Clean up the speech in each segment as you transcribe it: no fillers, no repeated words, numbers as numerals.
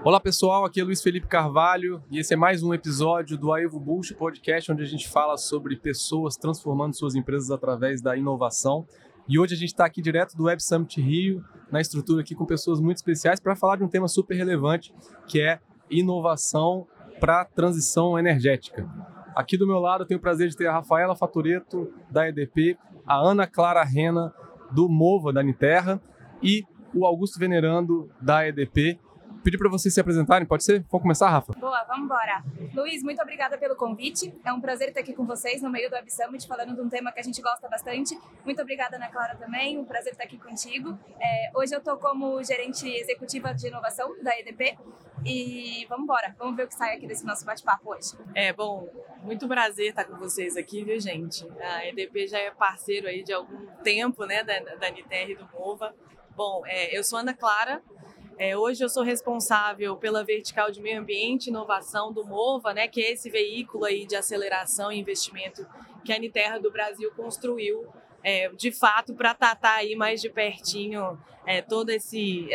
Olá pessoal, aqui é Luiz Felipe Carvalho e esse é mais um episódio do Aevo Bush Podcast, onde a gente fala sobre pessoas transformando suas empresas através da inovação. E hoje a gente está aqui direto do Web Summit Rio, na estrutura aqui com pessoas muito especiais para falar de um tema super relevante, que é inovação para a transição energética. Aqui do meu lado eu tenho o prazer de ter a Rafaela Fatoretto, da EDP, a Ana Clara Rena, do Mova, da Niterra, e o Augusto Venerando, da EDP. Pedir para vocês se apresentarem, pode ser? Vamos começar, Rafa? Boa, vamos embora. Luiz, muito obrigada pelo convite. É um prazer estar aqui com vocês no meio do Web Summit, falando de um tema que a gente gosta bastante. Muito obrigada, Ana Clara, também. Um prazer estar aqui contigo. Hoje eu estou como gerente executiva de inovação da EDP. E vamos embora, vamos ver o que sai aqui desse nosso bate-papo hoje. Bom, muito prazer estar com vocês aqui, viu, gente? A EDP já é parceiro aí de algum tempo, né, da Niterra e do Mova. Bom, eu sou Ana Clara. Hoje eu sou responsável pela vertical de meio ambiente e inovação do Mova, né, que é esse veículo aí de aceleração e investimento que a Niterra do Brasil construiu, de fato, para tratar aí mais de pertinho todo esse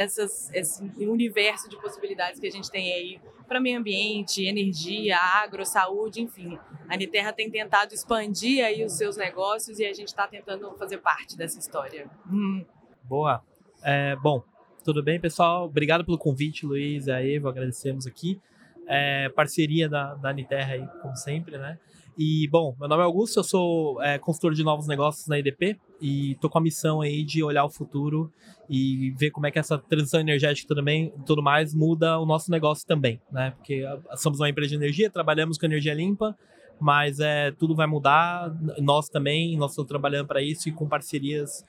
universo de possibilidades que a gente tem aí para meio ambiente, energia, agro, saúde, enfim. A Niterra tem tentado expandir aí os seus negócios e a gente está tentando fazer parte dessa história. Boa. Bom, tudo bem, pessoal? Obrigado pelo convite, Luiz e a Eva, agradecemos aqui. Parceria da Niterra aí, como sempre, né? E, bom, meu nome é Augusto, eu sou consultor de novos negócios na EDP e tô com a missão aí de olhar o futuro e ver como é que essa transição energética tudo mais muda o nosso negócio também, né? Porque somos uma empresa de energia, trabalhamos com energia limpa, mas tudo vai mudar, nós também, nós estamos trabalhando para isso e com parcerias.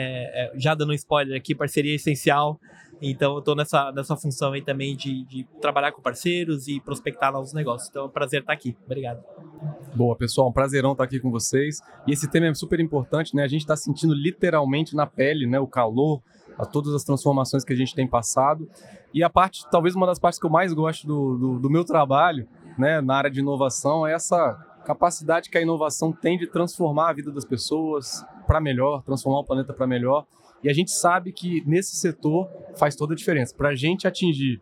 Já dando um spoiler aqui, parceria essencial, então eu estou nessa função aí também de trabalhar com parceiros e prospectar novos negócios, então é um prazer estar aqui, obrigado. Boa, pessoal, um prazerão estar aqui com vocês, e esse tema é super importante, né? A gente está sentindo literalmente na pele, né, o calor, todas as transformações que a gente tem passado, e talvez uma das partes que eu mais gosto do meu trabalho, né, na área de inovação, é essa capacidade que a inovação tem de transformar a vida das pessoas para melhor, transformar o planeta para melhor. E a gente sabe que nesse setor faz toda a diferença. Para a gente atingir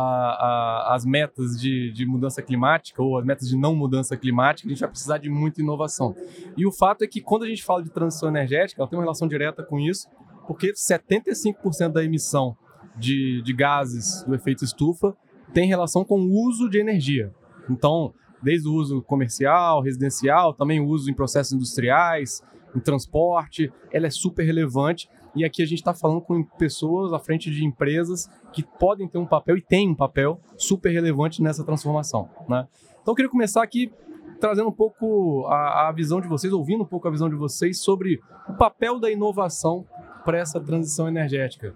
as metas de mudança climática ou as metas de não mudança climática, a gente vai precisar de muita inovação. E o fato é que quando a gente fala de transição energética, ela tem uma relação direta com isso, porque 75% da emissão de gases do efeito estufa tem relação com o uso de energia. Então, desde o uso comercial, residencial, também o uso em processos industriais, em transporte, ela é super relevante. E aqui a gente está falando com pessoas à frente de empresas que podem ter um papel e têm um papel super relevante nessa transformação, né? Então eu queria começar aqui trazendo um pouco a visão de vocês, ouvindo um pouco a visão de vocês sobre o papel da inovação para essa transição energética.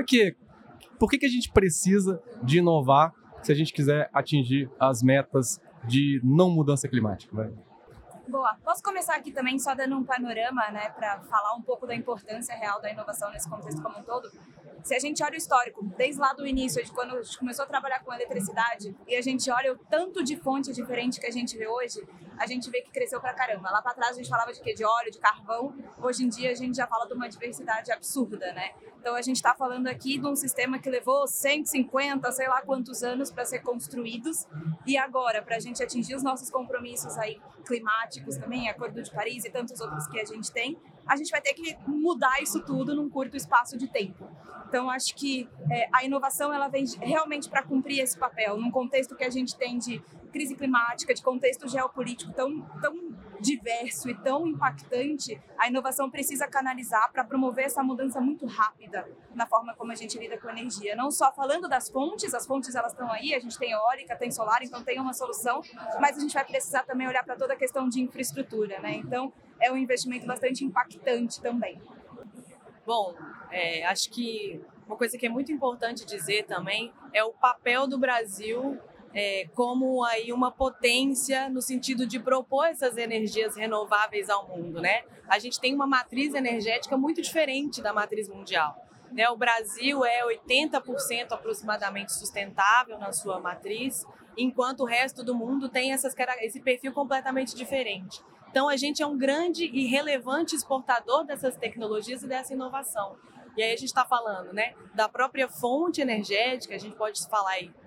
Por que a gente precisa de inovar se a gente quiser atingir as metas de não mudança climática, né? Boa, posso começar aqui também só dando um panorama, né, para falar um pouco da importância real da inovação nesse contexto como um todo. Se a gente olha o histórico, desde lá do início, de quando a gente começou a trabalhar com eletricidade, e a gente olha o tanto de fonte diferente que a gente vê hoje, a gente vê que cresceu pra caramba. Lá pra trás a gente falava de quê? De óleo, de carvão. Hoje em dia a gente já fala de uma diversidade absurda, né? Então a gente tá falando aqui de um sistema que levou 150, sei lá quantos anos para ser construídos, e agora, pra gente atingir os nossos compromissos aí climáticos também, Acordo de Paris e tantos outros que a gente tem, a gente vai ter que mudar isso tudo num curto espaço de tempo. Então, acho que a inovação ela vem realmente para cumprir esse papel, num contexto que a gente tem de crise climática, de contexto geopolítico tão diverso e tão impactante, a inovação precisa canalizar para promover essa mudança muito rápida na forma como a gente lida com energia. Não só falando das fontes, as fontes elas estão aí, a gente tem eólica, tem solar, então tem uma solução, mas a gente vai precisar também olhar para toda a questão de infraestrutura, né? Então, é um investimento bastante impactante também. Bom, acho que uma coisa que é muito importante dizer também é o papel do Brasil como aí uma potência no sentido de propor essas energias renováveis ao mundo, né? A gente tem uma matriz energética muito diferente da matriz mundial, né? O Brasil é 80% aproximadamente sustentável na sua matriz, enquanto o resto do mundo tem esse perfil completamente diferente. Então, a gente é um grande e relevante exportador dessas tecnologias e dessa inovação. E aí a gente está falando, né, da própria fonte energética, a gente pode falar aí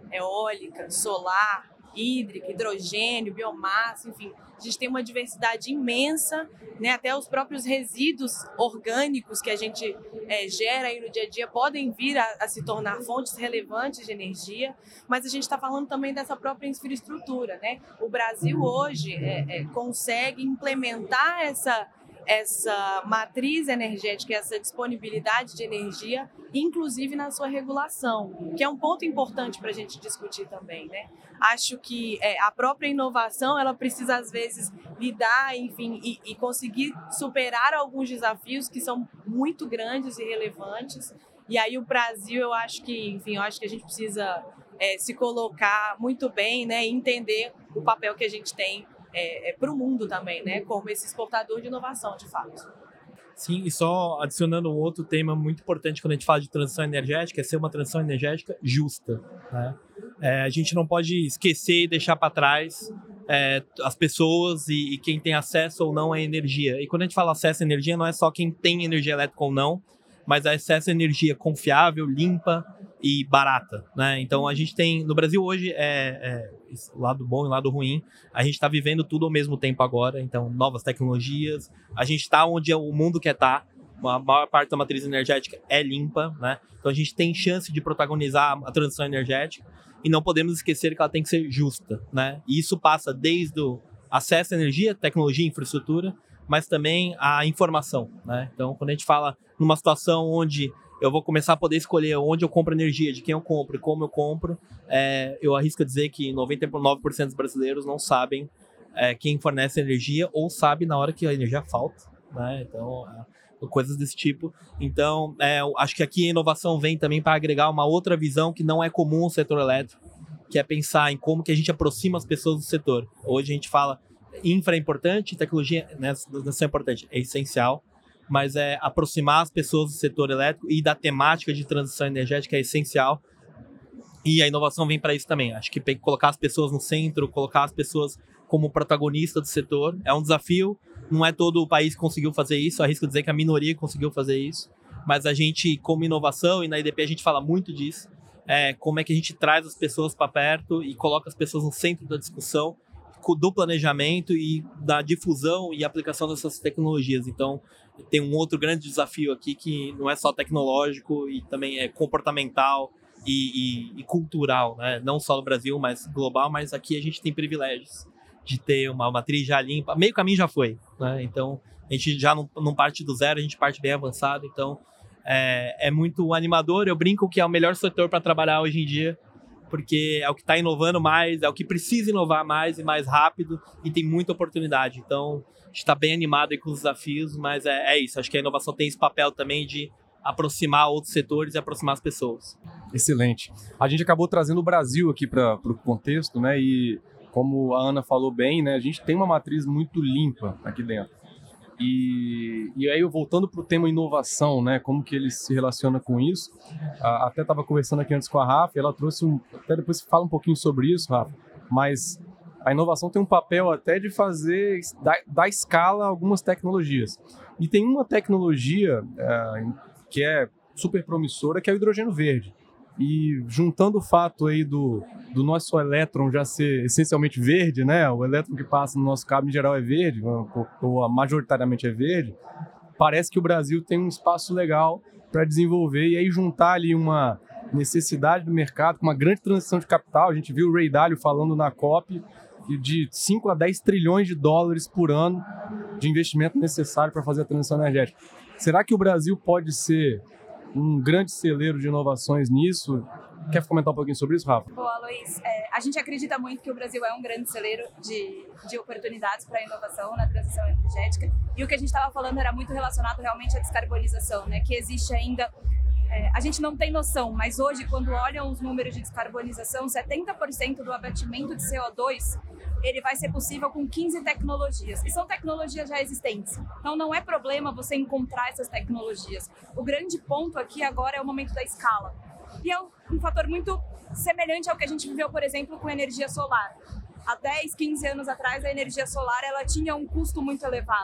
eólica, solar, hídrica, hidrogênio, biomassa, enfim. A gente tem uma diversidade imensa, né? Até os próprios resíduos orgânicos que a gente gera aí no dia a dia podem vir a se tornar fontes relevantes de energia, mas a gente está falando também dessa própria infraestrutura, né? O Brasil hoje consegue implementar essa matriz energética, essa disponibilidade de energia, inclusive na sua regulação, que é um ponto importante para a gente discutir também, né? Acho que a própria inovação, ela precisa, às vezes, lidar, enfim, e conseguir superar alguns desafios que são muito grandes e relevantes. E aí o Brasil, eu acho que a gente precisa se colocar muito bem, né? E entender o papel que a gente tem para o mundo também, né? Como esse exportador de inovação, de fato. Sim, e só adicionando um outro tema muito importante quando a gente fala de transição energética, é ser uma transição energética justa, né? A gente não pode esquecer e deixar para trás as pessoas e quem tem acesso ou não à energia. E quando a gente fala acesso à energia, não é só quem tem energia elétrica ou não, mas acesso à energia confiável, limpa e barata, né? Então a gente tem, no Brasil hoje, o lado bom e o lado ruim, a gente está vivendo tudo ao mesmo tempo agora, então novas tecnologias, a gente está onde o mundo quer estar, a maior parte da matriz energética é limpa, né? Então a gente tem chance de protagonizar a transição energética e não podemos esquecer que ela tem que ser justa, né? E isso passa desde o acesso à energia, tecnologia, infraestrutura, mas também a informação, né? Então quando a gente fala numa situação onde eu vou começar a poder escolher onde eu compro energia, de quem eu compro e como eu compro, eu arrisco a dizer que 99% dos brasileiros não sabem quem fornece energia ou sabe na hora que a energia falta, né? Então, coisas desse tipo. Então, acho que aqui a inovação vem também para agregar uma outra visão que não é comum ao setor elétrico, que é pensar em como que a gente aproxima as pessoas do setor. Hoje a gente fala infra é importante, tecnologia não é importante, é essencial, mas aproximar as pessoas do setor elétrico e da temática de transição energética é essencial. E a inovação vem para isso também. Acho que colocar as pessoas no centro, colocar as pessoas como protagonista do setor é um desafio. Não é todo o país que conseguiu fazer isso, arrisco dizer que a minoria conseguiu fazer isso. Mas a gente, como inovação, e na IDP a gente fala muito disso, como é que a gente traz as pessoas para perto e coloca as pessoas no centro da discussão, do planejamento e da difusão e aplicação dessas tecnologias. Então, tem um outro grande desafio aqui que não é só tecnológico e também é comportamental e cultural, né? Não só no Brasil, mas global, mas aqui a gente tem privilégios de ter uma matriz já limpa. Meio caminho já foi, né? Então, a gente já não parte do zero, a gente parte bem avançado. Então, é muito animador. Eu brinco que é o melhor setor para trabalhar hoje em dia, porque é o que está inovando mais, é o que precisa inovar mais e mais rápido e tem muita oportunidade. Então, a gente está bem animado aí com os desafios, mas é isso. Acho que a inovação tem esse papel também de aproximar outros setores e aproximar as pessoas. Excelente. A gente acabou trazendo o Brasil aqui para o contexto, né? E como a Ana falou bem, né? A gente tem uma matriz muito limpa aqui dentro. E aí, voltando para o tema inovação, né? Como que ele se relaciona com isso? Até estava conversando aqui antes com a Rafa, e ela trouxe até depois fala um pouquinho sobre isso, Rafa, mas a inovação tem um papel até de fazer, dar escala a algumas tecnologias. E tem uma tecnologia que é super promissora, que é o hidrogênio verde. E juntando o fato aí do nosso elétron já ser essencialmente verde, né? O elétron que passa no nosso cabo em geral é verde, ou majoritariamente é verde, parece que o Brasil tem um espaço legal para desenvolver e aí juntar ali uma necessidade do mercado com uma grande transição de capital. A gente viu o Ray Dalio falando na COP de 5 a 10 trilhões de dólares por ano de investimento necessário para fazer a transição energética. Será que o Brasil pode ser um grande celeiro de inovações nisso? Quer comentar um pouquinho sobre isso, Rafa? Boa, Luiz. A gente acredita muito que o Brasil é um grande celeiro de oportunidades para a inovação na transição energética. E o que a gente estava falando era muito relacionado realmente à descarbonização, né? Que existe ainda... a gente não tem noção, mas hoje, quando olham os números de descarbonização, 70% do abatimento de CO2 ele vai ser possível com 15 tecnologias, e são tecnologias já existentes. Então não é problema você encontrar essas tecnologias. O grande ponto aqui agora é o momento da escala. E é um fator muito semelhante ao que a gente viveu, por exemplo, com energia solar. Há 10, 15 anos atrás, a energia solar ela tinha um custo muito elevado.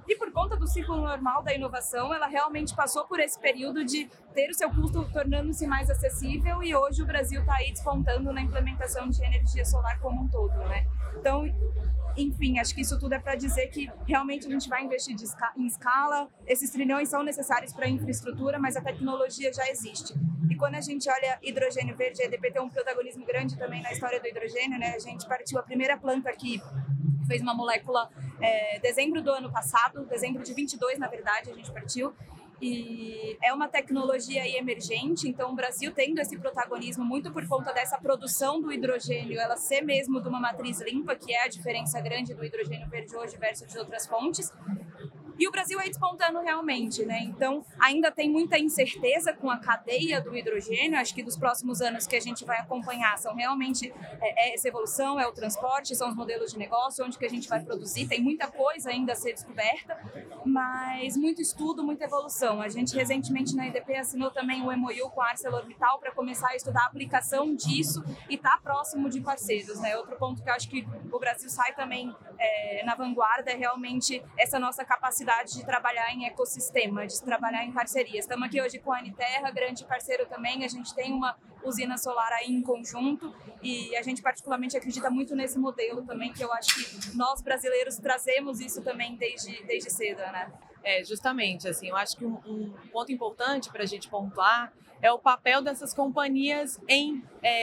E por conta do ciclo normal da inovação, ela realmente passou por esse período de ter o seu custo tornando-se mais acessível e hoje o Brasil está aí despontando na implementação de energia solar como um todo, né? Então, enfim, acho que isso tudo é para dizer que realmente a gente vai investir em escala, esses trilhões são necessários para a infraestrutura, mas a tecnologia já existe. E quando a gente olha hidrogênio verde, a EDP tem um protagonismo grande também na história do hidrogênio, né? A gente partiu a primeira planta que fez uma molécula dezembro do ano passado, dezembro de 22, na verdade, a gente partiu. E é uma tecnologia aí emergente, então o Brasil tendo esse protagonismo muito por conta dessa produção do hidrogênio, ela ser mesmo de uma matriz limpa, que é a diferença grande do hidrogênio verde hoje versus de outras fontes. E o Brasil aí despontando realmente, né? Então, ainda tem muita incerteza com a cadeia do hidrogênio. Acho que dos próximos anos que a gente vai acompanhar são realmente essa evolução, é o transporte, são os modelos de negócio, onde que a gente vai produzir. Tem muita coisa ainda a ser descoberta, mas muito estudo, muita evolução. A gente recentemente na EDP assinou também o MOU com a ArcelorMittal para começar a estudar a aplicação disso e estar próximo de parceiros, né? Outro ponto que eu acho que o Brasil sai também na vanguarda é realmente essa nossa capacidade de trabalhar em ecossistema, de trabalhar em parcerias. Estamos aqui hoje com a Aniterra, grande parceiro também, a gente tem uma usina solar aí em conjunto e a gente particularmente acredita muito nesse modelo também, que eu acho que nós brasileiros trazemos isso também desde cedo, né? Justamente, assim, eu acho que um ponto importante para a gente pontuar é o papel dessas companhias em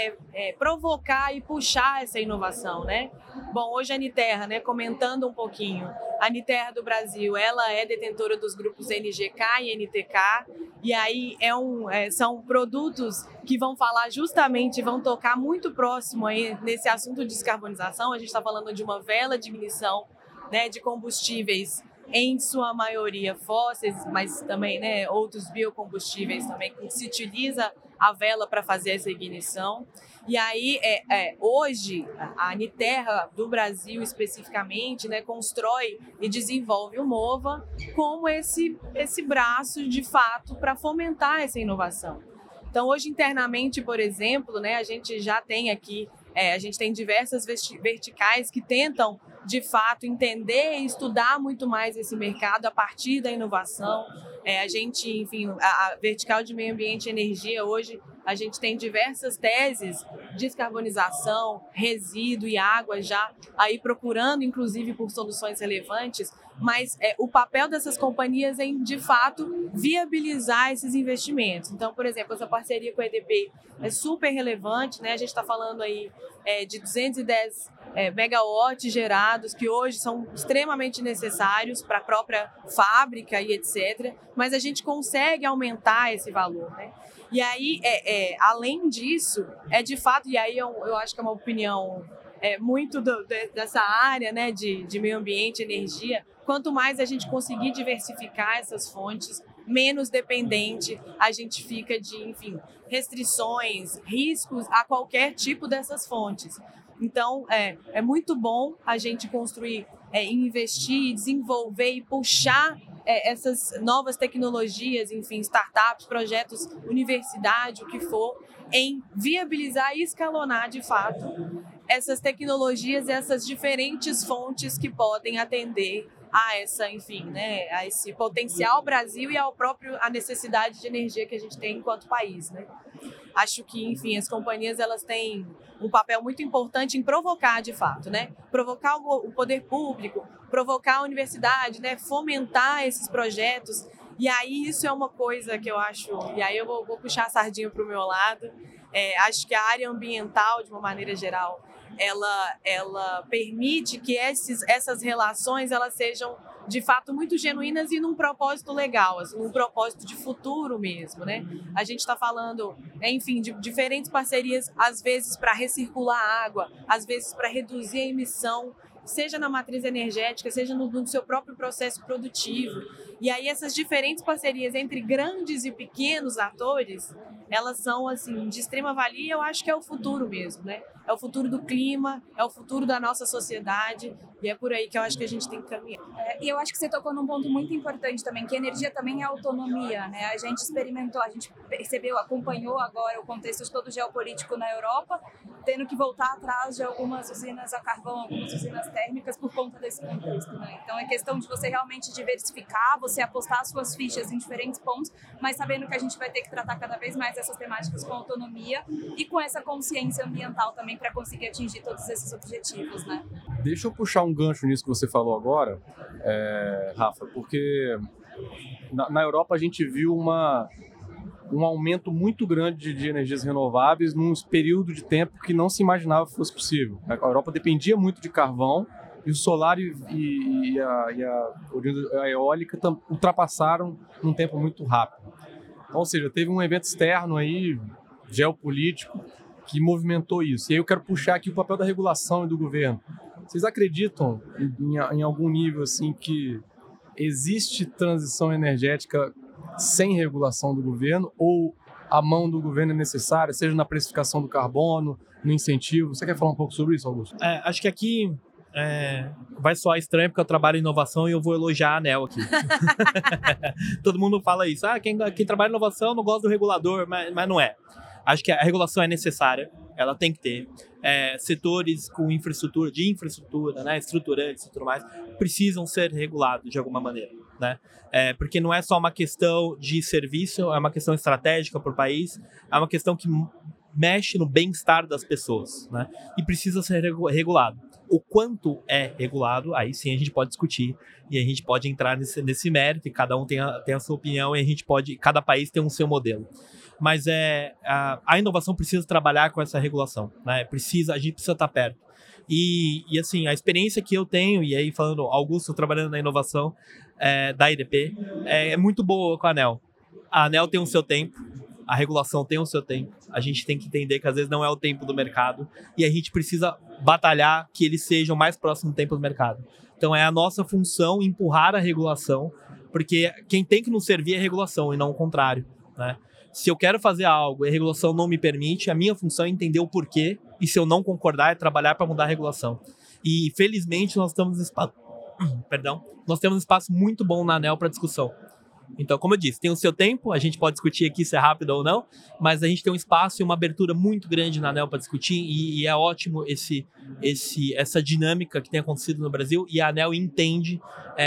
provocar e puxar essa inovação, né? Bom, hoje a Aniterra, né, comentando um pouquinho, a Aniterra do Brasil, ela é detentora dos grupos NGK e NTK, e aí são produtos que vão falar justamente, vão tocar muito próximo aí nesse assunto de descarbonização. A gente está falando de uma vela de ignição, né, de combustíveis em sua maioria fósseis, mas também, né, outros biocombustíveis também, que se utiliza a vela para fazer essa ignição. E aí, hoje, a Aniterra do Brasil, especificamente, né, constrói e desenvolve o MOVA como esse braço, de fato, para fomentar essa inovação. Então, hoje, internamente, por exemplo, né, a gente já tem aqui, a gente tem diversas verticais que tentam, de fato, entender e estudar muito mais esse mercado a partir da inovação. A gente, enfim, a vertical de meio ambiente e energia, hoje, a gente tem diversas teses de descarbonização, resíduo e água já aí procurando, inclusive, por soluções relevantes, mas o papel dessas companhias é, de fato, viabilizar esses investimentos. Então, por exemplo, essa parceria com a EDP é super relevante, né? A gente está falando aí de 210 megawatts gerados, que hoje são extremamente necessários para a própria fábrica e etc., mas a gente consegue aumentar esse valor, né? E aí, além disso, de fato, e aí eu acho que é uma opinião muito dessa área, né, de meio ambiente, energia, quanto mais a gente conseguir diversificar essas fontes, menos dependente a gente fica de, enfim, restrições, riscos a qualquer tipo dessas fontes. Então, é muito bom a gente construir, investir, desenvolver e puxar essas novas tecnologias, enfim, startups, projetos, universidade, o que for, em viabilizar e escalonar, de fato, essas tecnologias e essas diferentes fontes que podem atender a essa, enfim, né, a esse potencial Brasil e a necessidade de energia que a gente tem enquanto país, né? Acho que, enfim, as companhias, elas têm um papel muito importante em provocar, de fato, né? Provocar o poder público, provocar a universidade, né? Fomentar esses projetos. E aí isso é uma coisa que eu acho, e aí eu vou puxar a sardinha para o meu lado. Acho que a área ambiental, de uma maneira geral, ela permite que essas relações elas sejam, de fato, muito genuínas e num propósito legal, assim, num propósito de futuro mesmo, né? A gente está falando, enfim, de diferentes parcerias, às vezes para recircular água, às vezes para reduzir a emissão, seja na matriz energética, seja no seu próprio processo produtivo. E aí essas diferentes parcerias entre grandes e pequenos atores, elas são, assim, de extrema valia, eu acho que é o futuro mesmo, né? é o futuro do clima, é o futuro da nossa sociedade, e é por aí que eu acho que a gente tem que caminhar. E eu acho que você tocou num ponto muito importante também, que energia também é autonomia, né? A gente experimentou, a gente percebeu, acompanhou agora o contexto todo geopolítico na Europa, tendo que voltar atrás de algumas usinas a carvão, algumas usinas térmicas por conta desse contexto, né? Então é questão de você realmente diversificar, você apostar suas fichas em diferentes pontos, mas sabendo que a gente vai ter que tratar cada vez mais essas temáticas com autonomia e com essa consciência ambiental também para conseguir atingir todos esses objetivos, né? Deixa eu puxar um gancho nisso que você falou agora, Rafa, porque na Europa a gente viu um aumento muito grande de energias renováveis num período de tempo que não se imaginava que fosse possível. A Europa dependia muito de carvão e o solar e a eólica ultrapassaram num tempo muito rápido. Então, ou seja, teve um evento externo aí, geopolítico, que movimentou isso. E aí eu quero puxar aqui o papel da regulação e do governo. Vocês acreditam em algum nível assim que existe transição energética sem regulação do governo, ou a mão do governo é necessária, seja na precificação do carbono, no incentivo? Você quer falar um pouco sobre isso, Augusto? Acho que aqui vai soar estranho porque eu trabalho em inovação e eu vou elogiar a ANEEL aqui. Todo mundo fala isso. Quem trabalha em inovação não gosta do regulador, mas não é. Acho que a regulação é necessária, ela tem que ter. Setores com infraestrutura, né, estruturantes e tudo mais, precisam ser regulados de alguma maneira, né? Porque não é só uma questão de serviço, é uma questão estratégica para o país, é uma questão que mexe no bem-estar das pessoas, né? E precisa ser regulado. O quanto é regulado, aí sim a gente pode discutir e a gente pode entrar nesse mérito, e cada um tem a sua opinião, e cada país tem um seu modelo. Mas a inovação precisa trabalhar com essa regulação, né? A gente precisa estar perto. E assim, a experiência que eu tenho, e aí falando, Augusto trabalhando na inovação da EDP, é muito boa com a ANEEL. A ANEEL tem o seu tempo, a regulação tem o seu tempo, a gente tem que entender que às vezes não é o tempo do mercado, e a gente precisa batalhar que eles sejam mais próximos do tempo do mercado. Então é a nossa função empurrar a regulação, porque quem tem que nos servir é a regulação e não o contrário, né? Se eu quero fazer algo e a regulação não me permite, a minha função é entender o porquê, e se eu não concordar, é trabalhar para mudar a regulação. E felizmente nós temos um espaço muito bom na ANEEL para discussão. Então, como eu disse, tem o seu tempo, a gente pode discutir aqui se é rápido ou não, mas a gente tem um espaço e uma abertura muito grande na ANEEL para discutir, e é ótimo essa dinâmica que tem acontecido no Brasil, e a ANEEL entende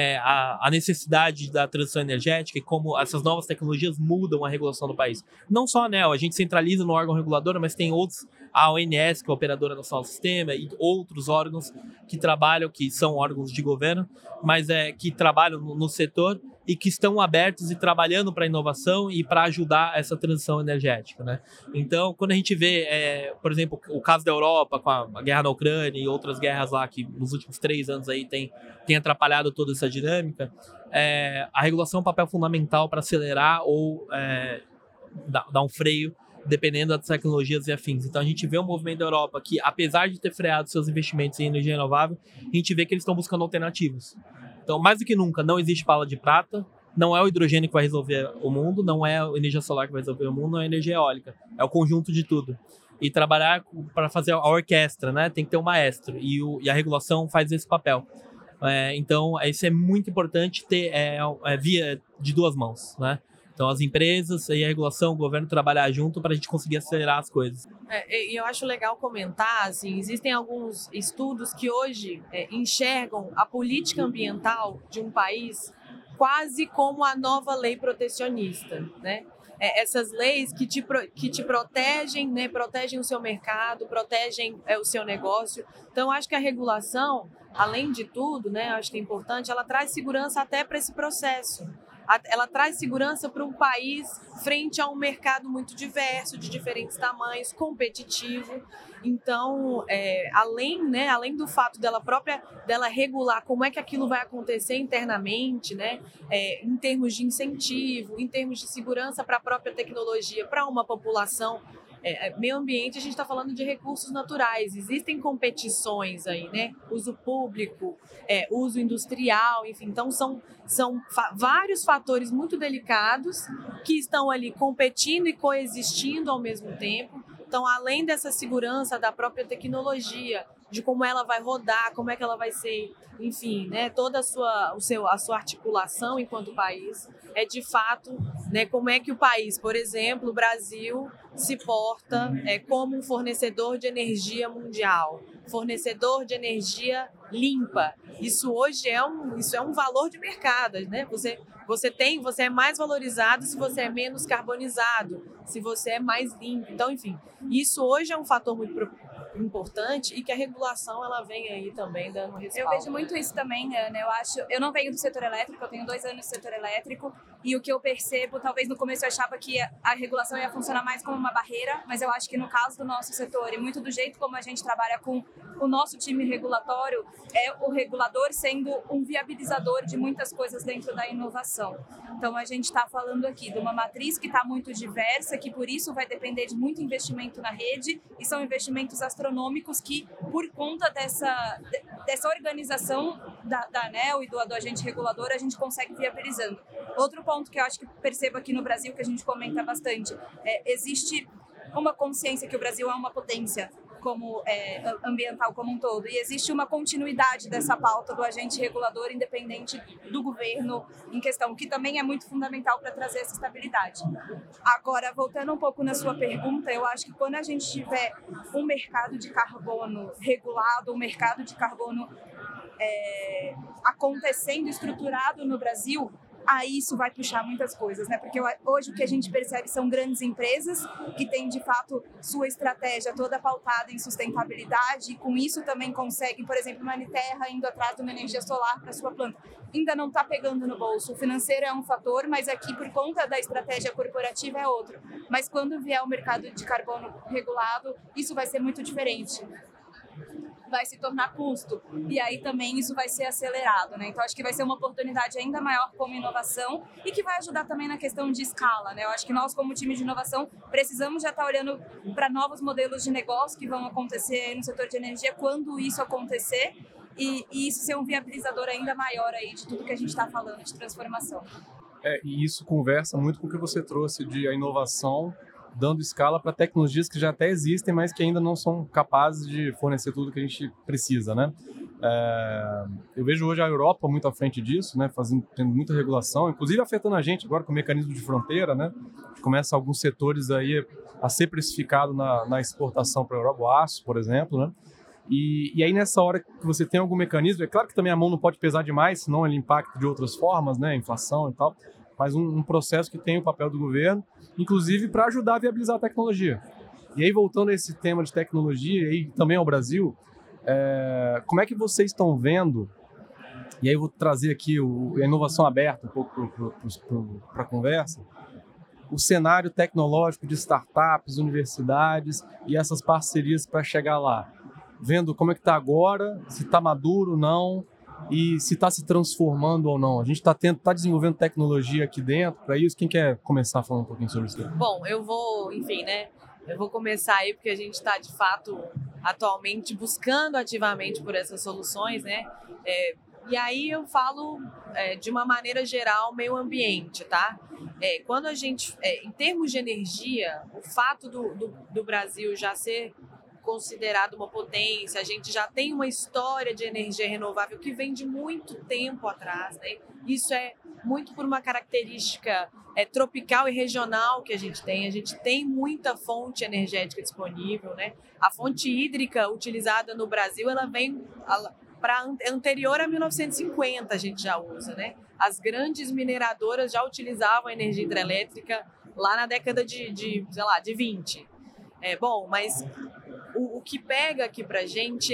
a necessidade da transição energética e como essas novas tecnologias mudam a regulação do país. Não só a ANEEL, a gente centraliza no órgão regulador, mas tem outros, a ONS, que é a Operadora Nacional do Sistema, e outros órgãos que trabalham, que são órgãos de governo, mas que trabalham no setor e que estão abertos e trabalhando para a inovação e para ajudar essa transição energética, né? Então, quando a gente vê, por exemplo, o caso da Europa com a guerra na Ucrânia e outras guerras lá que nos últimos 3 anos aí tem atrapalhado toda essa dinâmica, a regulação é um papel fundamental para acelerar ou dar um freio, dependendo das tecnologias e afins. Então a gente vê um movimento da Europa que, apesar de ter freado seus investimentos em energia renovável, a gente vê que eles estão buscando alternativas. Então, mais do que nunca, não existe bala de prata, não é o hidrogênio que vai resolver o mundo, não é a energia solar que vai resolver o mundo, não é a energia eólica, é o conjunto de tudo. E trabalhar para fazer a orquestra, né? Tem que ter um maestro, e a regulação faz esse papel. Então, isso é muito importante ter via de 2 mãos, né? Então, as empresas e a regulação, o governo trabalhar junto para a gente conseguir acelerar as coisas. E eu acho legal comentar, assim, existem alguns estudos que hoje enxergam a política ambiental de um país quase como a nova lei protecionista, né? Essas leis que te protegem, né? Protegem o seu mercado, protegem o seu negócio. Então, acho que a regulação, além de tudo, né, acho que é importante, ela traz segurança até para esse processo. Ela traz segurança para um país frente a um mercado muito diverso, de diferentes tamanhos, competitivo. Então, além do fato dela regular como é que aquilo vai acontecer internamente, né, em termos de incentivo, em termos de segurança para a própria tecnologia, para uma população, meio ambiente, a gente está falando de recursos naturais. Existem competições aí, né? Uso público, uso industrial, enfim. Então, são vários fatores muito delicados que estão ali competindo e coexistindo ao mesmo tempo. Então, além dessa segurança da própria tecnologia, de como ela vai rodar, como é que ela vai ser, enfim, né, toda a sua articulação enquanto país, é de fato, né, como é que o país, por exemplo, o Brasil, se porta como um fornecedor de energia mundial, fornecedor de energia limpa. Isso hoje é um valor de mercado, né? Você é mais valorizado se você é menos carbonizado, se você é mais limpo. Então, enfim, isso hoje é um fator muito importante e que a regulação ela vem aí também dando respaldo. Eu vejo muito isso também, Ana. Eu não venho do setor elétrico, eu tenho 2 anos no setor elétrico e o que eu percebo, talvez no começo eu achava que a regulação ia funcionar mais como uma barreira, mas eu acho que no caso do nosso setor e muito do jeito como a gente trabalha com o nosso time regulatório, é o regulador sendo um viabilizador de muitas coisas dentro da inovação. Então a gente está falando aqui de uma matriz que está muito diversa, que por isso vai depender de muito investimento na rede e são investimentos astronômicos que, por conta dessa organização da ANEEL e do agente regulador, a gente consegue viabilizando. Outro ponto que eu acho que percebo aqui no Brasil, que a gente comenta bastante, existe uma consciência que o Brasil é uma potência ambiental como um todo, e existe uma continuidade dessa pauta do agente regulador independente do governo em questão, que também é muito fundamental para trazer essa estabilidade. Agora, voltando um pouco na sua pergunta, eu acho que quando a gente tiver um mercado de carbono regulado, um mercado de carbono acontecendo, estruturado no Brasil, aí isso vai puxar muitas coisas, né? Porque hoje o que a gente percebe são grandes empresas que têm, de fato, sua estratégia toda pautada em sustentabilidade e com isso também conseguem, por exemplo, uma Aniterra indo atrás de uma energia solar para sua planta. Ainda não está pegando no bolso. O financeiro é um fator, mas aqui, por conta da estratégia corporativa, é outro. Mas quando vier o mercado de carbono regulado, isso vai ser muito diferente. Vai se tornar custo, e aí também isso vai ser acelerado, né? Então acho que vai ser uma oportunidade ainda maior como inovação e que vai ajudar também na questão de escala, né? Eu acho que nós, como time de inovação, precisamos já estar olhando para novos modelos de negócio que vão acontecer no setor de energia quando isso acontecer e isso ser um viabilizador ainda maior aí de tudo que a gente está falando de transformação. E isso conversa muito com o que você trouxe de a inovação dando escala para tecnologias que já até existem, mas que ainda não são capazes de fornecer tudo que a gente precisa, né? Eu vejo hoje a Europa muito à frente disso, né? Tendo muita regulação, inclusive afetando a gente agora com o mecanismo de fronteira, né? Começa alguns setores aí a ser precificado na exportação para a Europa, o aço, por exemplo, né? E aí nessa hora que você tem algum mecanismo, é claro que também a mão não pode pesar demais, senão ele impacta de outras formas, né? Inflação e tal, mas um processo que tem o papel do governo, inclusive para ajudar a viabilizar a tecnologia. E aí, voltando a esse tema de tecnologia e também ao Brasil, como é que vocês estão vendo, e aí eu vou trazer aqui a inovação aberta um pouco para a conversa, o cenário tecnológico de startups, universidades e essas parcerias para chegar lá, vendo como é que está agora, se está maduro ou não, e se está se transformando ou não. A gente está desenvolvendo tecnologia aqui dentro para isso. Quem quer começar falando um pouquinho sobre isso? Bom, eu vou começar aí porque a gente está, de fato, atualmente buscando ativamente por essas soluções, né? E aí eu falo de uma maneira geral meio ambiente, tá? Quando a gente, em termos de energia, o fato do Brasil já ser considerado uma potência, a gente já tem uma história de energia renovável que vem de muito tempo atrás, né? Isso é muito por uma característica tropical e regional que a gente tem muita fonte energética disponível, né? A fonte hídrica utilizada no Brasil, ela vem anterior a 1950, a gente já usa, né? As grandes mineradoras já utilizavam a energia hidrelétrica lá na década de 20. Bom, mas o que pega aqui pra gente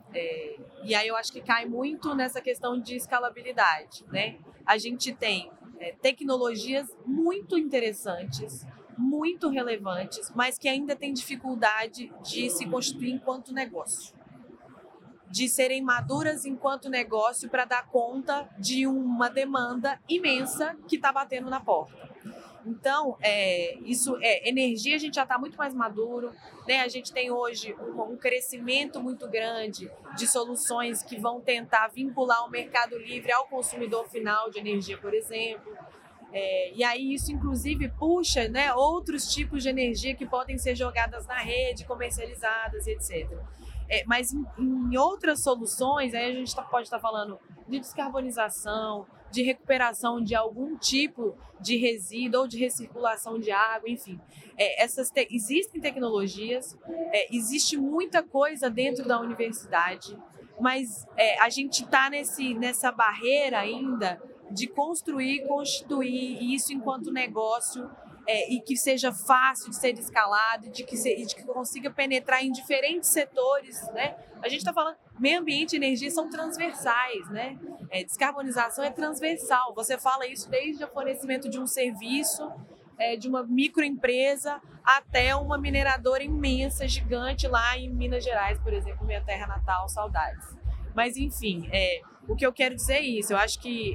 e aí eu acho que cai muito nessa questão de escalabilidade, né? A gente tem tecnologias muito interessantes, muito relevantes, mas que ainda tem dificuldade de se constituir enquanto negócio, de serem maduras enquanto negócio para dar conta de uma demanda imensa que está batendo na porta. Então, energia a gente já está muito mais maduro, né? A gente tem hoje um crescimento muito grande de soluções que vão tentar vincular o mercado livre ao consumidor final de energia, por exemplo. E aí isso, inclusive, puxa, né, outros tipos de energia que podem ser jogadas na rede, comercializadas, etc. Mas em outras soluções, aí a gente pode estar falando de descarbonização, de recuperação de algum tipo de resíduo ou de recirculação de água, enfim. Existem tecnologias, existe muita coisa dentro da universidade, mas a gente está nessa barreira ainda de construir, constituir isso enquanto negócio e que seja fácil de ser escalado, de que consiga penetrar em diferentes setores, né? A gente está falando, meio ambiente e energia são transversais, né? Descarbonização é transversal. Você fala isso desde o fornecimento de um serviço, de uma microempresa até uma mineradora imensa, gigante lá em Minas Gerais, por exemplo, minha terra natal, saudades. Mas, enfim, o que eu quero dizer é isso. Eu acho que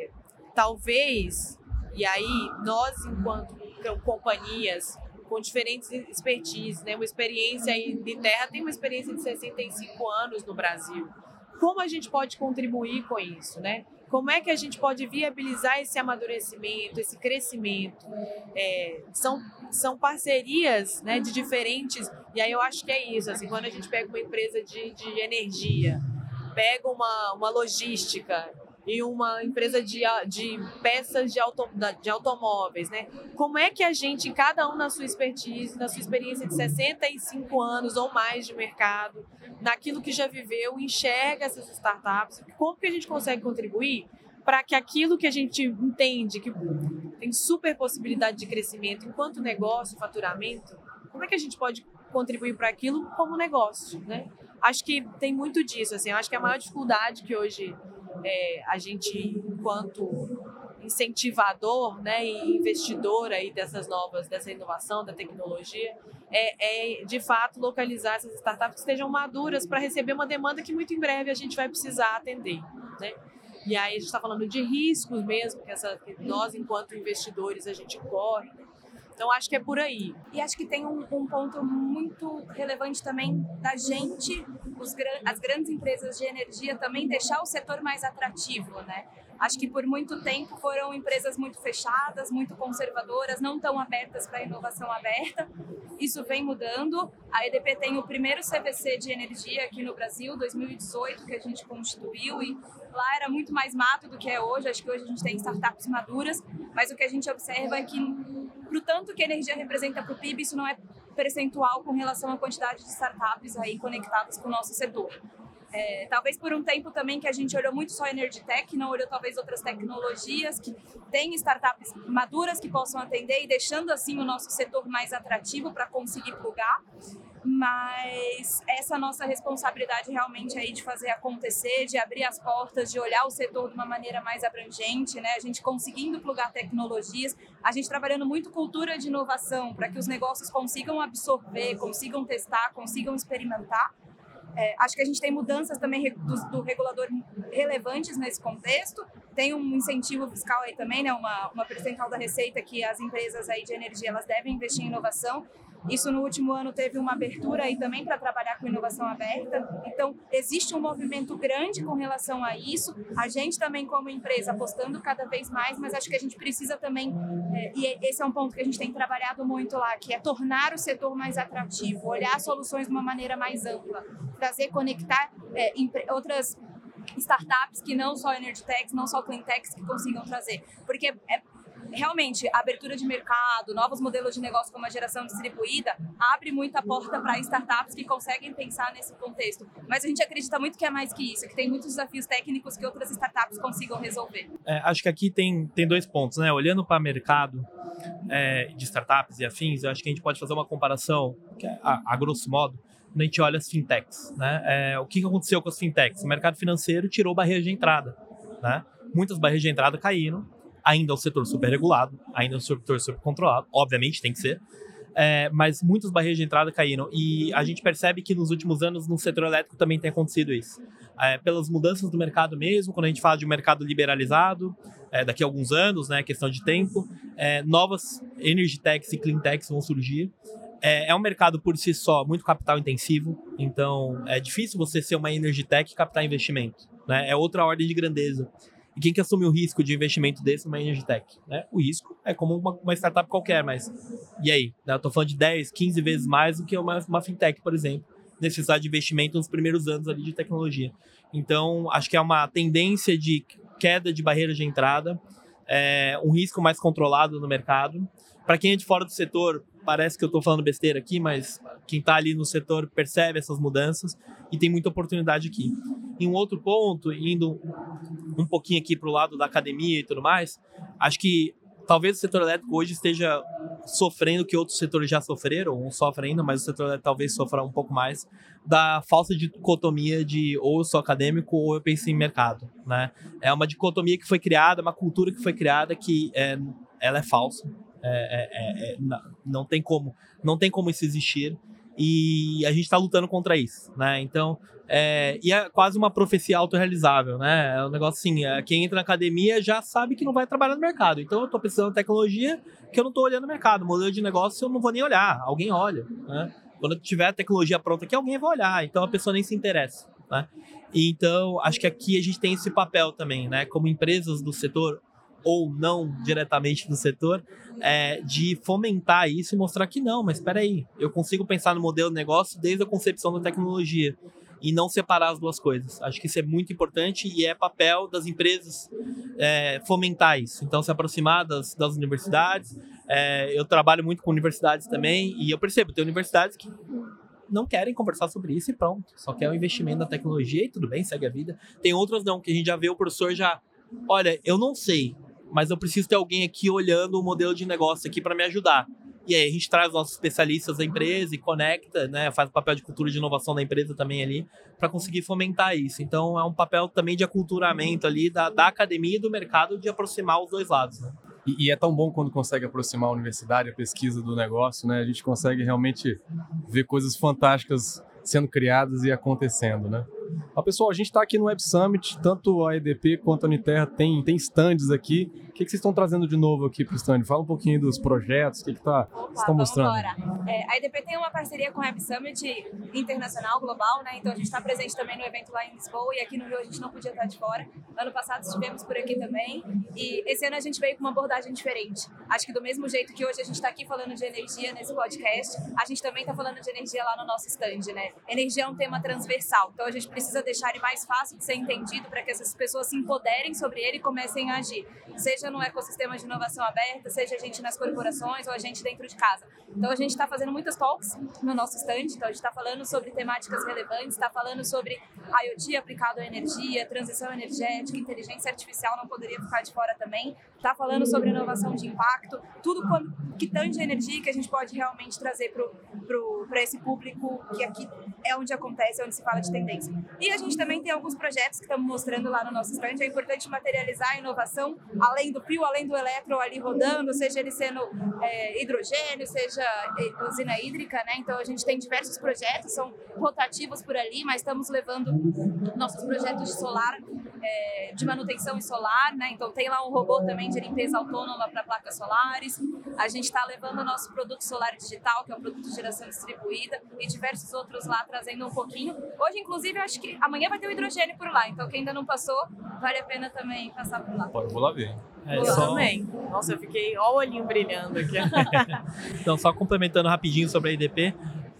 talvez, e aí nós, enquanto companhias com diferentes expertises, né, uma experiência aí de terra, tem uma experiência de 65 anos no Brasil. Como a gente pode contribuir com isso, né? Como é que a gente pode viabilizar esse amadurecimento, esse crescimento? São parcerias, né, de diferentes... E aí eu acho que é isso, assim, quando a gente pega uma empresa de energia, pega uma logística e uma empresa de peças de automóveis, né? Como é que a gente, cada um na sua expertise, na sua experiência de 65 anos ou mais de mercado, naquilo que já viveu, enxerga essas startups? Como que a gente consegue contribuir para que aquilo que a gente entende que tem super possibilidade de crescimento enquanto negócio, faturamento, como é que a gente pode contribuir para aquilo como negócio, né? Acho que tem muito disso, assim, acho que a maior dificuldade que hoje a gente, enquanto incentivador, né, e investidor aí dessa inovação, da tecnologia, de fato localizar essas startups que estejam maduras para receber uma demanda que muito em breve a gente vai precisar atender, né? E aí a gente está falando de riscos mesmo, que nós, enquanto investidores, a gente corre. Então, acho que é por aí. E acho que tem um ponto muito relevante também da gente, as grandes empresas de energia, também deixar o setor mais atrativo, né? Acho que por muito tempo foram empresas muito fechadas, muito conservadoras, não tão abertas para a inovação aberta. Isso vem mudando. A EDP tem o primeiro CVC de energia aqui no Brasil, 2018, que a gente constituiu, e lá era muito mais mato do que é hoje. Acho que hoje a gente tem startups maduras, mas o que a gente observa é que, pro tanto que a energia representa para o PIB, isso não é percentual com relação à quantidade de startups aí conectadas com o nosso setor. Talvez por um tempo também que a gente olhou muito só Energy Tech, não olhou talvez outras tecnologias que têm startups maduras que possam atender e deixando assim o nosso setor mais atrativo para conseguir plugar. Mas essa nossa responsabilidade realmente aí de fazer acontecer, de abrir as portas, de olhar o setor de uma maneira mais abrangente, né? A gente conseguindo plugar tecnologias, a gente trabalhando muito cultura de inovação para que os negócios consigam absorver, consigam testar, consigam experimentar. Acho que a gente tem mudanças também do regulador relevantes nesse contexto. Tem um incentivo fiscal aí também, né? Uma percentual da receita que as empresas aí de energia elas devem investir em inovação. Isso no último ano teve uma abertura aí também para trabalhar com inovação aberta. Então, existe um movimento grande com relação a isso. A gente também, como empresa, apostando cada vez mais, mas acho que a gente precisa também, e esse é um ponto que a gente tem trabalhado muito lá, que é tornar o setor mais atrativo, olhar soluções de uma maneira mais ampla, trazer, conectar outras startups que não só Energy Techs, não só Clean Techs que consigam trazer. Porque realmente, a abertura de mercado, novos modelos de negócio como a geração distribuída, abre muita porta para startups que conseguem pensar nesse contexto. Mas a gente acredita muito que é mais que isso, que tem muitos desafios técnicos que outras startups consigam resolver. Acho que aqui tem dois pontos, né? Olhando para o mercado de startups e afins, eu acho que a gente pode fazer uma comparação, que a grosso modo, quando a gente olha as fintechs, né? O que aconteceu com as fintechs? O mercado financeiro tirou barreiras de entrada, né? Muitas barreiras de entrada caíram. Ainda é um setor super regulado, ainda é um setor super controlado, obviamente tem que ser, mas muitas barreiras de entrada caíram e a gente percebe que nos últimos anos no setor elétrico também tem acontecido isso. Pelas mudanças do mercado mesmo, quando a gente fala de um mercado liberalizado, daqui a alguns anos, né, questão de tempo, novas Energy Techs e Clean Techs vão surgir. É um mercado por si só muito capital intensivo, então é difícil você ser uma Energy Tech e captar investimento, né? É outra ordem de grandeza. E quem que assume o risco de investimento desse numa Energy Tech? Né? O risco é como uma startup qualquer, mas e aí? Eu estou falando de 10, 15 vezes mais do que uma fintech, por exemplo, necessidade de investimento nos primeiros anos ali de tecnologia. Então, acho que é uma tendência de queda de barreira de entrada, um risco mais controlado no mercado. Para quem é de fora do setor, parece que eu estou falando besteira aqui, mas quem está ali no setor percebe essas mudanças e tem muita oportunidade aqui. Em um outro ponto, indo um pouquinho aqui para o lado da academia e tudo mais, acho que talvez o setor elétrico hoje esteja sofrendo o que outros setores já sofreram, ou sofrem ainda, mas o setor elétrico talvez sofra um pouco mais, da falsa dicotomia de ou eu sou acadêmico ou eu penso em mercado. Né? É uma dicotomia que foi criada, uma cultura que foi criada que ela é falsa. Não tem como isso existir e a gente está lutando contra isso, né? Então, e é quase uma profecia autorrealizável, né? É um negócio assim, quem entra na academia já sabe que não vai trabalhar no mercado, então eu estou precisando de tecnologia que eu não estou olhando no mercado, modelo de negócio eu não vou nem olhar, alguém olha, né? Quando tiver a tecnologia pronta aqui, alguém vai olhar, então a pessoa nem se interessa, né? Então, acho que aqui a gente tem esse papel também, né? Como empresas do setor, ou não diretamente do setor, de fomentar isso e mostrar que não, mas espera aí, eu consigo pensar no modelo de negócio desde a concepção da tecnologia e não separar as duas coisas. Acho que isso é muito importante e é papel das empresas fomentar isso. Então, se aproximar das universidades. Eu trabalho muito com universidades também e eu percebo, tem universidades que não querem conversar sobre isso e pronto, só quer o investimento na tecnologia e tudo bem, segue a vida. Tem outras não, que a gente já vê o professor olha, eu não sei, mas eu preciso ter alguém aqui olhando o modelo de negócio aqui para me ajudar. E aí a gente traz os nossos especialistas da empresa e conecta, né, faz o papel de cultura de inovação da empresa também ali, para conseguir fomentar isso. Então é um papel também de aculturamento ali da academia e do mercado de aproximar os dois lados. Né? E é tão bom quando consegue aproximar a universidade, a pesquisa do negócio, né? A gente consegue realmente ver coisas fantásticas sendo criadas e acontecendo, né? Mas, pessoal, a gente está aqui no Web Summit, tanto a EDP quanto a Uniterra tem stands aqui. O que vocês estão trazendo de novo aqui para o stand? Fala um pouquinho dos projetos, o que vocês estão mostrando? A EDP tem uma parceria com o Web Summit internacional, global, né? Então a gente está presente também no evento lá em Lisboa e aqui no Rio a gente não podia estar de fora. Ano passado estivemos por aqui também e esse ano a gente veio com uma abordagem diferente. Acho que do mesmo jeito que hoje a gente está aqui falando de energia nesse podcast, a gente também está falando de energia lá no nosso stand, né? Energia é um tema transversal, então a gente precisa deixar ele mais fácil de ser entendido para que essas pessoas se empoderem sobre ele e comecem a agir. Seja no ecossistema de inovação aberta, seja a gente nas corporações ou a gente dentro de casa. Então a gente está fazendo muitas talks no nosso stand, então a gente está falando sobre temáticas relevantes, está falando sobre IoT aplicado à energia, transição energética, inteligência artificial não poderia ficar de fora também, está falando sobre inovação de impacto, tudo que tange a energia que a gente pode realmente trazer para esse público que aqui é onde acontece, é onde se fala de tendência. E a gente também tem alguns projetos que estamos mostrando lá no nosso stand, é importante materializar a inovação, além do fio, além do eletro ali rodando, seja ele sendo hidrogênio, seja usina hídrica, né? Então a gente tem diversos projetos, são rotativos por ali, mas estamos levando nossos projetos de solar, de manutenção em solar, né? Então tem lá um robô também de limpeza autônoma para placas solares, a gente está levando o nosso produto solar digital, que é um produto de geração distribuída, e diversos outros lá trazendo um pouquinho. Hoje, inclusive, eu acho que amanhã vai ter o hidrogênio por lá, então quem ainda não passou, vale a pena também passar por lá. Eu vou lá ver. Eu também. Nossa, eu fiquei ó o olhinho brilhando aqui. Então, só complementando rapidinho sobre a EDP,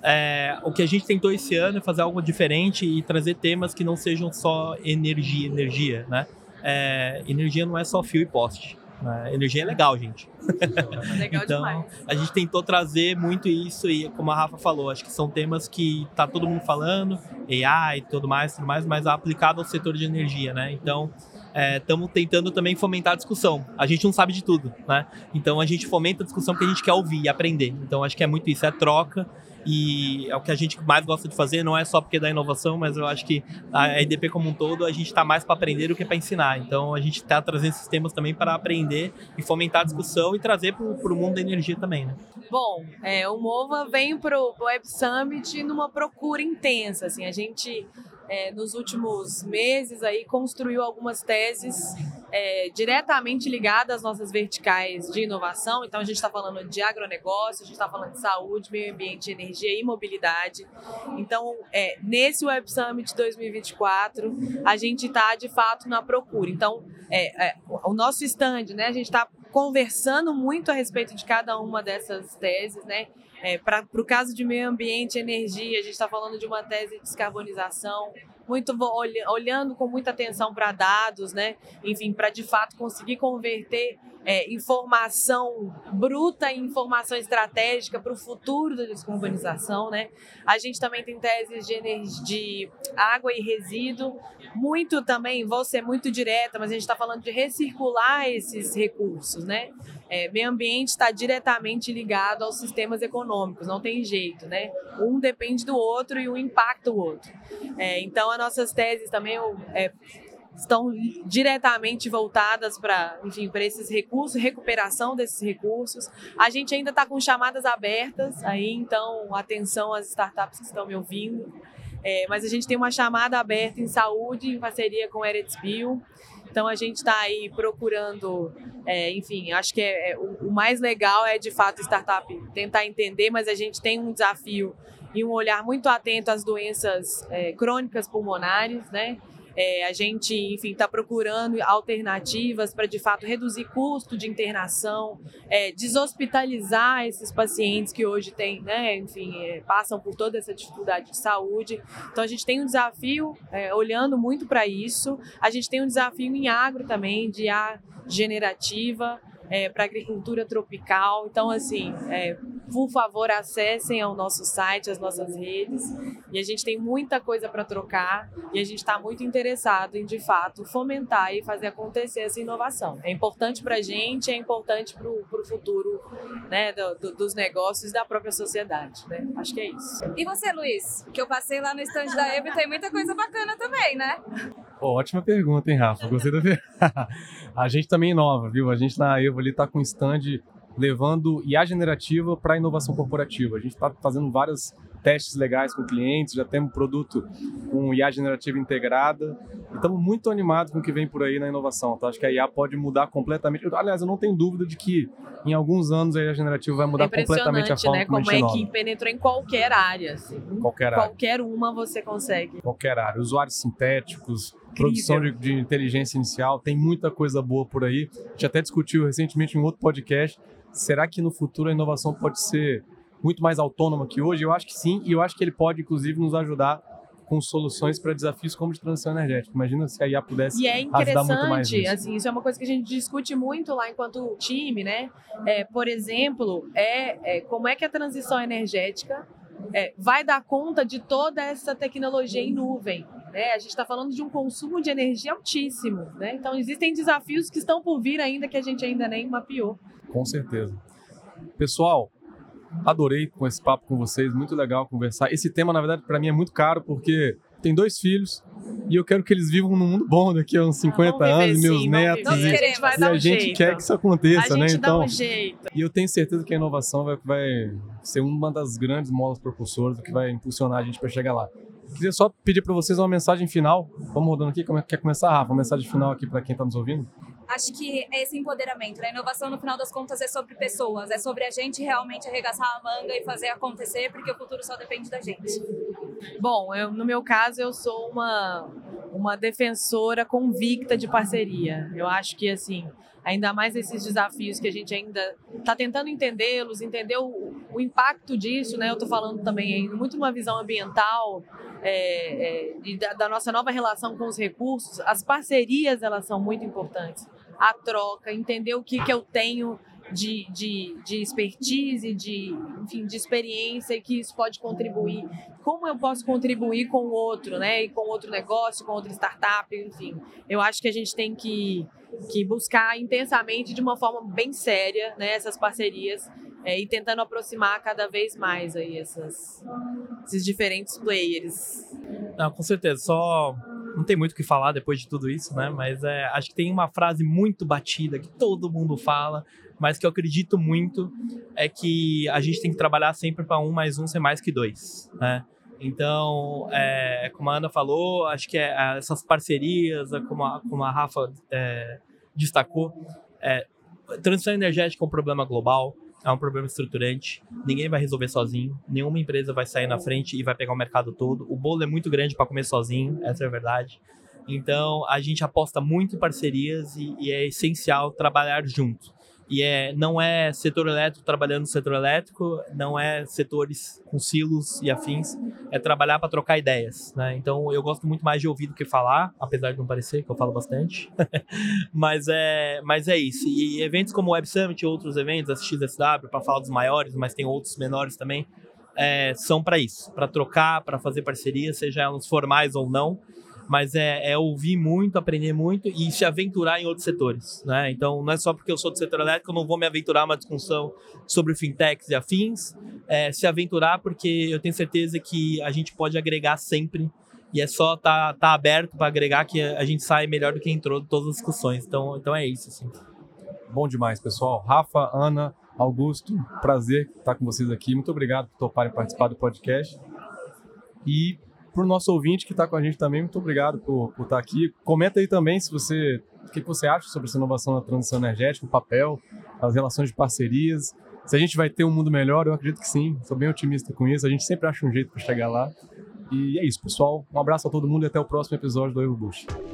o que a gente tentou esse ano é fazer algo diferente e trazer temas que não sejam só energia, né? Energia não é só fio e poste. Né? Energia é legal, gente. Legal então, demais. A gente tentou trazer muito isso e, como a Rafa falou, acho que são temas que tá todo mundo falando, AI e tudo mais, mas aplicado ao setor de energia, né? Então, estamos tentando também fomentar a discussão. A gente não sabe de tudo, né? Então, a gente fomenta a discussão porque a gente quer ouvir e aprender. Então, acho que é muito isso, é troca. E é o que a gente mais gosta de fazer, não é só porque dá inovação, mas eu acho que a EDP como um todo, a gente está mais para aprender do que para ensinar. Então a gente está trazendo esses temas também para aprender e fomentar a discussão e trazer para o mundo da energia também, né? Bom, o Mova vem para o Web Summit numa procura intensa. Assim, a gente, nos últimos meses, aí, construiu algumas teses diretamente ligada às nossas verticais de inovação. Então, a gente está falando de agronegócio, a gente está falando de saúde, meio ambiente, energia e mobilidade. Então, nesse Web Summit 2024, a gente está, de fato, na procura. Então, o nosso stand, né, a gente está conversando muito a respeito de cada uma dessas teses, né? Para o caso de meio ambiente e energia, a gente está falando de uma tese de descarbonização, muito olhando com muita atenção para dados, né? Enfim, para de fato conseguir converter informação bruta em informação estratégica para o futuro da descarbonização, né? A gente também tem teses de água e resíduo, muito também, vou ser muito direta, mas a gente está falando de recircular esses recursos, né? Meio ambiente está diretamente ligado aos sistemas econômicos, não tem jeito, né? Um depende do outro e um impacta o outro. Então, as nossas teses também estão diretamente voltadas para esses recursos, recuperação desses recursos. A gente ainda está com chamadas abertas, aí então atenção às startups que estão me ouvindo. Mas a gente tem uma chamada aberta em saúde, em parceria com a Eretspil. Então a gente está aí procurando, acho que o mais legal é de fato a startup tentar entender, mas a gente tem um desafio e um olhar muito atento às doenças crônicas pulmonares, né? A gente, está procurando alternativas para, de fato, reduzir custo de internação, deshospitalizar esses pacientes que hoje têm, né, passam por toda essa dificuldade de saúde. Então, a gente tem um desafio olhando muito para isso. A gente tem um desafio em agro também, de IA generativa, para agricultura tropical. Então, por favor, acessem ao nosso site, as nossas redes, e a gente tem muita coisa para trocar e a gente está muito interessado em, de fato, fomentar e fazer acontecer essa inovação. É importante para a gente, é importante para o futuro, né, dos negócios e da própria sociedade, né? Acho que é isso. E você, Luiz? Que eu passei lá no stand da Evo e tem muita coisa bacana também, né? Ótima pergunta, hein, Rafa? Gostei da pergunta. A gente também inova, viu? A gente na Evo ali está com um stand levando IA generativa para inovação corporativa. A gente está fazendo vários testes legais com clientes, já temos produto com IA generativa integrada. Estamos muito animados com o que vem por aí na inovação. Então, acho que a IA pode mudar completamente. Aliás, eu não tenho dúvida de que em alguns anos a IA generativa vai mudar completamente a forma, né? Como é que penetrou em qualquer área. Assim. Qualquer uma você consegue. Qualquer área. Usuários sintéticos, produção de inteligência inicial, tem muita coisa boa por aí. A gente até discutiu recentemente em outro podcast. Será que no futuro a inovação pode ser muito mais autônoma que hoje? Eu acho que sim, e eu acho que ele pode, inclusive, nos ajudar com soluções para desafios como de transição energética. Imagina se a IA pudesse ajudar muito mais nisso. Assim, isso é uma coisa que a gente discute muito lá enquanto time, né? Por exemplo, como é que a transição energética vai dar conta de toda essa tecnologia em nuvem. A gente está falando de um consumo de energia altíssimo, né? Então, existem desafios que estão por vir ainda que a gente ainda nem mapeou. Com certeza. Pessoal, adorei com esse papo com vocês, muito legal conversar. Esse tema, na verdade, para mim é muito caro, porque tem 2 filhos e eu quero que eles vivam num mundo bom daqui a uns 50 anos, meus netos. E a gente quer que isso aconteça, né? Então, dá um jeito. E eu tenho certeza que a inovação vai ser uma das grandes molas propulsoras que vai impulsionar a gente para chegar lá. Queria só pedir para vocês uma mensagem final. Vamos rodando aqui. Como é que quer começar, Rafa? Uma mensagem final aqui para quem está nos ouvindo? Acho que é esse empoderamento, né? A inovação, no final das contas, é sobre pessoas. É sobre a gente realmente arregaçar a manga e fazer acontecer, porque o futuro só depende da gente. Bom, no meu caso, eu sou uma defensora convicta de parceria. Eu acho que, ainda mais esses desafios que a gente ainda está tentando entendê-los, entender o impacto disso, né? Eu estou falando também muito numa visão ambiental, e da nossa nova relação com os recursos. As parcerias, elas são muito importantes. A troca, entender o que eu tenho de expertise, de experiência, e que isso pode contribuir. Como eu posso contribuir com o outro, né? E com outro negócio, com outra startup, enfim. Eu acho que a gente tem que buscar intensamente, de uma forma bem séria, né, essas parcerias, e tentando aproximar cada vez mais aí esses diferentes players. Não, com certeza, não tem muito o que falar depois de tudo isso, né? Mas acho que tem uma frase muito batida que todo mundo fala, mas que eu acredito muito, é que a gente tem que trabalhar sempre para 1 mais 1 ser mais que 2, né? Então, como a Ana falou, acho que essas parcerias, como a Rafa destacou. Transição energética é um problema global, é um problema estruturante, ninguém vai resolver sozinho, nenhuma empresa vai sair na frente e vai pegar o mercado todo. O bolo é muito grande para comer sozinho, essa é a verdade. Então, a gente aposta muito em parcerias e é essencial trabalhar junto. E não é setor elétrico trabalhando no setor elétrico, não é setores com silos e afins, é trabalhar para trocar ideias, né? Então, eu gosto muito mais de ouvir do que falar, apesar de não parecer, que eu falo bastante. mas é isso. E eventos como o Web Summit e outros eventos, a XSW, para falar dos maiores, mas tem outros menores também, são para isso, para trocar, para fazer parcerias, seja elas formais ou não. Mas é ouvir muito, aprender muito e se aventurar em outros setores, né? Então, não é só porque eu sou do setor elétrico, eu não vou me aventurar uma discussão sobre fintechs e afins. Se aventurar porque eu tenho certeza que a gente pode agregar sempre e é só tá aberto para agregar que a gente sai melhor do que entrou de todas as discussões. Então é isso, assim. Bom demais, pessoal. Rafa, Ana, Augusto, prazer estar com vocês aqui. Muito obrigado por toparem participar do podcast. E para o nosso ouvinte que está com a gente também, muito obrigado por estar aqui. Comenta aí também o que você acha sobre essa inovação na transição energética, o papel, as relações de parcerias. Se a gente vai ter um mundo melhor, eu acredito que sim. Sou bem otimista com isso. A gente sempre acha um jeito para chegar lá. E é isso, pessoal. Um abraço a todo mundo e até o próximo episódio do Euroboost.